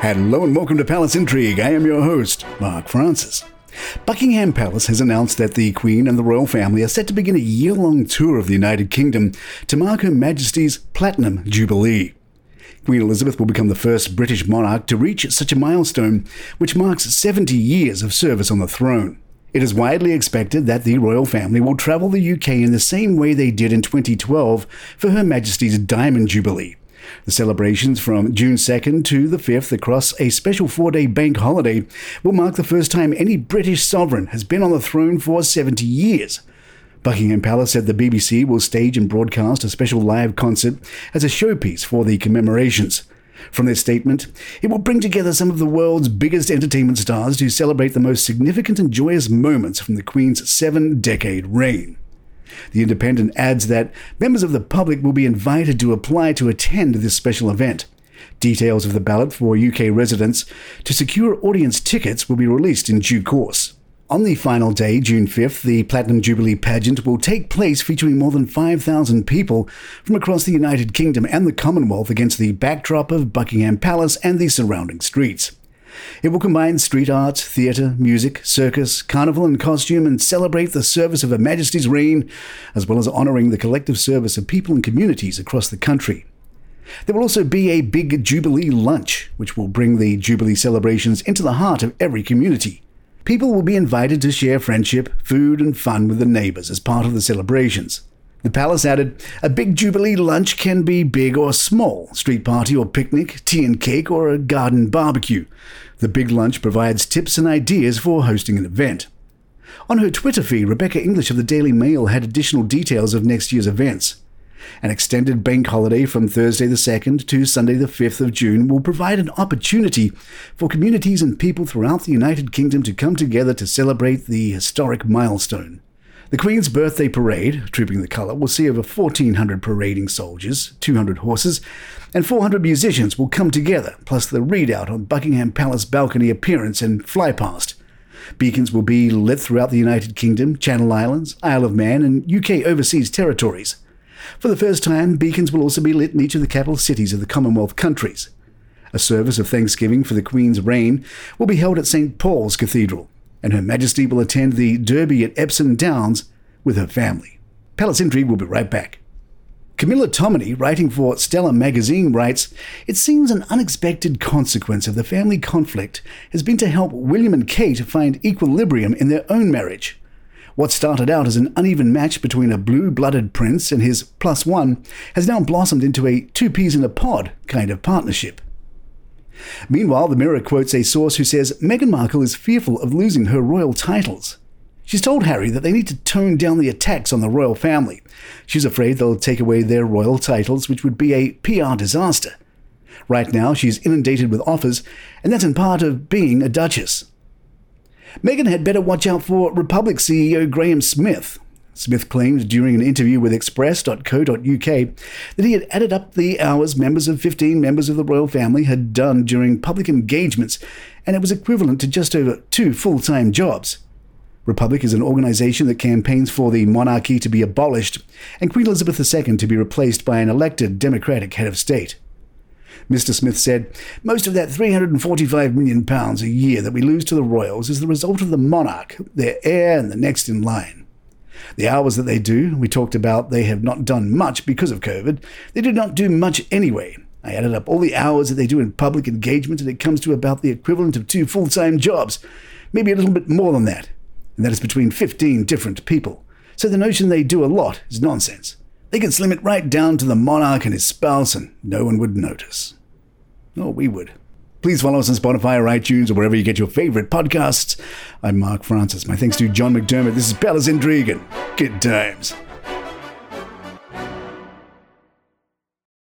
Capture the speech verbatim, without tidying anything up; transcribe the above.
Hello and welcome to Palace Intrigue. I am your host, Mark Francis. Buckingham Palace has announced that the Queen and the royal family are set to begin a year-long tour of the United Kingdom to mark Her Majesty's Platinum Jubilee. Queen Elizabeth will become the first British monarch to reach such a milestone, which marks seventy years of service on the throne. It is widely expected that the royal family will travel the U K in the same way they did in twenty twelve for Her Majesty's Diamond Jubilee. The celebrations from June second to the fifth across a special four-day bank holiday will mark the first time any British sovereign has been on the throne for seventy years. Buckingham Palace said the B B C will stage and broadcast a special live concert as a showpiece for the commemorations. From their statement, it will bring together some of the world's biggest entertainment stars to celebrate the most significant and joyous moments from the Queen's seven-decade reign. The Independent adds that members of the public will be invited to apply to attend this special event. Details of the ballot for U K residents to secure audience tickets will be released in due course. On the final day, June fifth, the Platinum Jubilee pageant will take place, featuring more than five thousand people from across the United Kingdom and the Commonwealth against the backdrop of Buckingham Palace and the surrounding streets. It will combine street art, theatre, music, circus, carnival and costume, and celebrate the service of Her Majesty's reign, as well as honouring the collective service of people and communities across the country. There will also be a big Jubilee lunch, which will bring the Jubilee celebrations into the heart of every community. People will be invited to share friendship, food and fun with the neighbours as part of the celebrations. The palace added, a big Jubilee lunch can be big or small, street party or picnic, tea and cake or a garden barbecue. The big lunch provides tips and ideas for hosting an event. On her Twitter feed, Rebecca English of the Daily Mail had additional details of next year's events. An extended bank holiday from Thursday the second to Sunday the fifth of June will provide an opportunity for communities and people throughout the United Kingdom to come together to celebrate the historic milestone. The Queen's Birthday Parade, Trooping the Colour, will see over fourteen hundred parading soldiers, two hundred horses, and four hundred musicians will come together, plus the readout on Buckingham Palace balcony appearance and flypast. Beacons will be lit throughout the United Kingdom, Channel Islands, Isle of Man, and U K overseas territories. For the first time, beacons will also be lit in each of the capital cities of the Commonwealth countries. A service of thanksgiving for the Queen's reign will be held at Saint Paul's Cathedral, and Her Majesty will attend the Derby at Epsom Downs with her family. Palace Intrigue will be right back. Camilla Tominey, writing for Stella magazine, writes, it seems an unexpected consequence of the family conflict has been to help William and Kate find equilibrium in their own marriage. What started out as an uneven match between a blue-blooded prince and his plus one has now blossomed into a two peas in a pod kind of partnership. Meanwhile, the Mirror quotes a source who says Meghan Markle is fearful of losing her royal titles. She's told Harry that they need to tone down the attacks on the royal family. She's afraid they'll take away their royal titles, which would be a P R disaster. Right now, she's inundated with offers, and that's in part of being a duchess. Meghan had better watch out for Republic C E O Graham Smith. Smith claimed during an interview with express dot co dot U K that he had added up the hours members of fifteen members of the royal family had done during public engagements, and it was equivalent to just over two full-time jobs. Republic is an organisation that campaigns for the monarchy to be abolished and Queen Elizabeth the Second to be replaced by an elected Democratic head of state. Mister Smith said, most of that three hundred forty-five million pounds a year that we lose to the royals is the result of the monarch, their heir and the next in line. The hours that they do, we talked about they have not done much because of COVID. They do not do much anyway. I added up all the hours that they do in public engagement and it comes to about the equivalent of two full-time jobs, maybe a little bit more than that. And that is between fifteen different people. So the notion they do a lot is nonsense. They can slim it right down to the monarch and his spouse and no one would notice. Oh, we would. Please follow us on Spotify or iTunes or wherever you get your favorite podcasts. I'm Mark Francis. My thanks to John McDermott. This is Palace Intrigue and good times.